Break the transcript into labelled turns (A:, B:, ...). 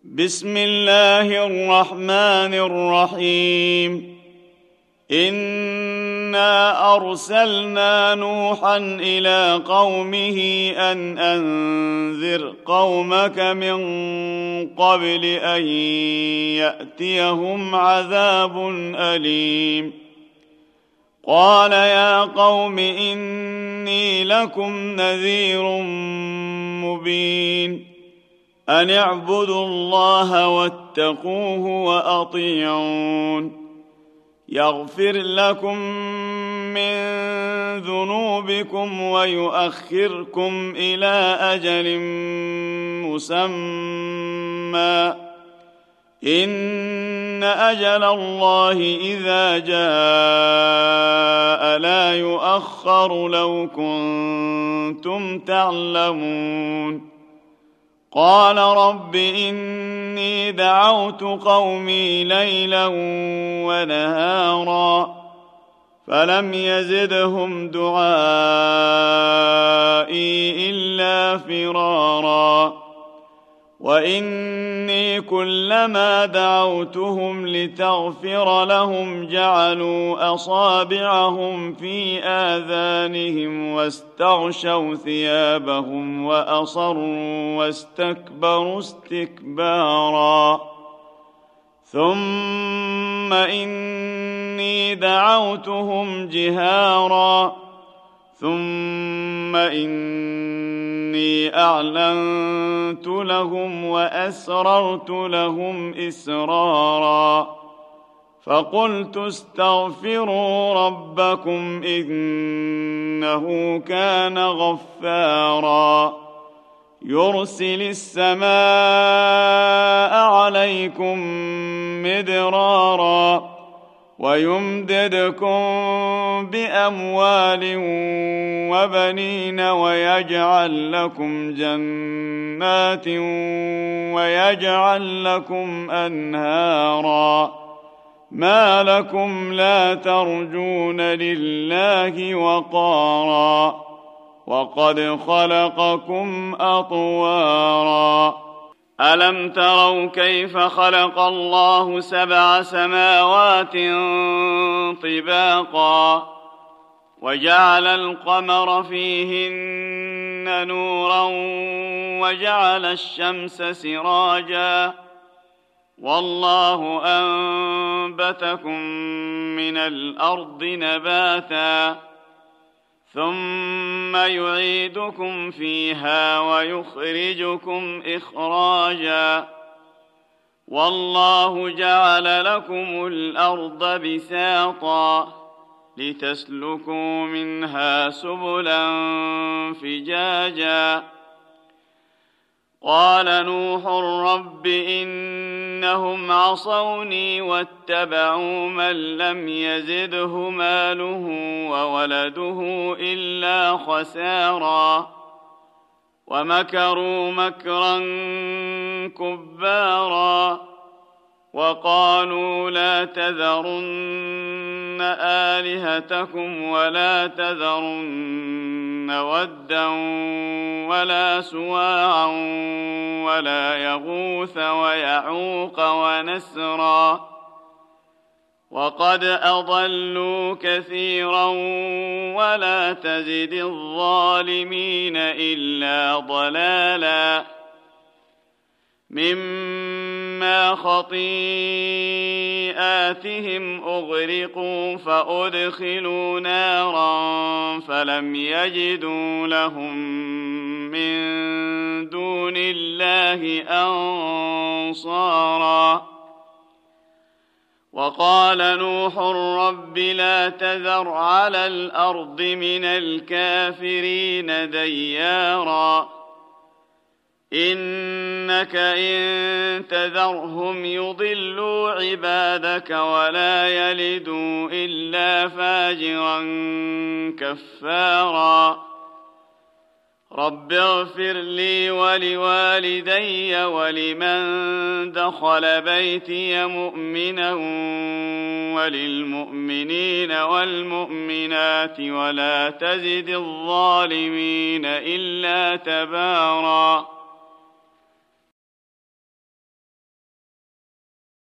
A: بسم الله الرحمن الرحيم. إنا أرسلنا نوحا إلى قومه أن أنذر قومك من قبل أن يأتيهم عذاب أليم. قال يا قوم إني لكم نذير مبين. أن اعبدوا الله واتقوه وأطيعون. يغفر لكم من ذنوبكم ويؤخركم إلى أجل مسمى إن أجل الله إذا جاء لا يؤخر لو كنتم تعلمون. قال رب إني دعوت قومي ليلا ونهارا فلم يزدهم دعائي إلا فرارا. وإني كلما دعوتهم لتغفر لهم جعلوا أصابعهم في آذانهم واستغشوا ثيابهم وأصروا واستكبروا استكبارا. ثم إني دعوتهم جهارا ثم إني أعلنت لهم وأسررت لهم إسرارا. فقلت استغفروا ربكم إنه كان غفارا يرسل السماء عليكم مدرارا ويمددكم بأموال وبنين ويجعل لكم جنات ويجعل لكم أنهارا. ما لكم لا ترجون لله وقارا وقد خلقكم أطوارا. ألم تروا كيف خلق الله 7 سماوات طباقا وجعل القمر فيهن نورا وجعل الشمس سراجا والله أنبتكم من الأرض نباتا ثم يعيدكم فيها ويخرجكم إخراجا. والله جعل لكم الأرض بساطا لتسلكوا منها سبلا فجاجا. قال نوح رب إنهم عصوني واتبعوا من لم يزده ماله وولده إلا خسارا ومكروا مكرا كبارا وقالوا لا تذرن آلهتكم ولا تذرن ودا ولا سواعا ولا يغوث ويعوق ونسرا وقد أضلوا كثيرا ولا تزد الظالمين إلا ضلالا. مما خطيئاتهم أغرقوا فأدخلوا نارا فلم يجدوا لهم من دون الله أنصارا. وقال نوح رب لا تذر على الأرض من الكافرين ديارا إنك إن تذرهم يضلوا عبادك ولا يلدوا إلا فاجرا كفارا. رب اغفر لي ولوالدي ولمن دخل بيتي مؤمنا وللمؤمنين والمؤمنات ولا تزد الظالمين إلا تبارا.